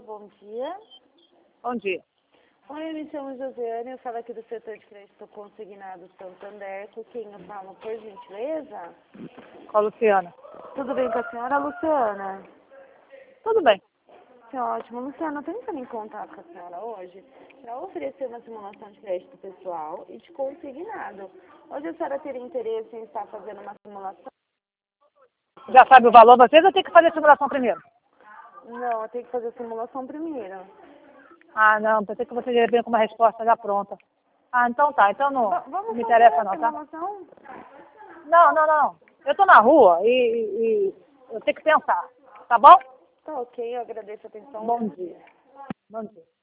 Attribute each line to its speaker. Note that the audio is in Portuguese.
Speaker 1: bom dia.
Speaker 2: Bom dia.
Speaker 1: Oi, eu me chamo Josiane, eu falo aqui do setor de crédito consignado Santander. Com quem eu falo, por gentileza?
Speaker 2: Com a Luciana.
Speaker 1: Tudo bem com a senhora, Luciana?
Speaker 2: Tudo bem.
Speaker 1: Que ótimo. Luciana, eu tô entrando em contato com a senhora hoje para oferecer uma simulação de crédito pessoal e de consignado. Hoje a senhora teria interesse em estar fazendo uma simulação?
Speaker 2: Já sabe o valor vocês ou tem que fazer a simulação primeiro?
Speaker 1: Não, eu tenho que fazer a simulação primeiro.
Speaker 2: Ah, não. Pensei que você ia vir com uma resposta já pronta. Ah, então tá. Então não
Speaker 1: Vamos
Speaker 2: me
Speaker 1: fazer
Speaker 2: interessa
Speaker 1: a
Speaker 2: não, tá?
Speaker 1: simulação?
Speaker 2: Não. Eu tô na rua e eu tenho que pensar. Tá bom?
Speaker 1: Tá ok, eu agradeço a atenção.
Speaker 2: Bom dia. Bom dia.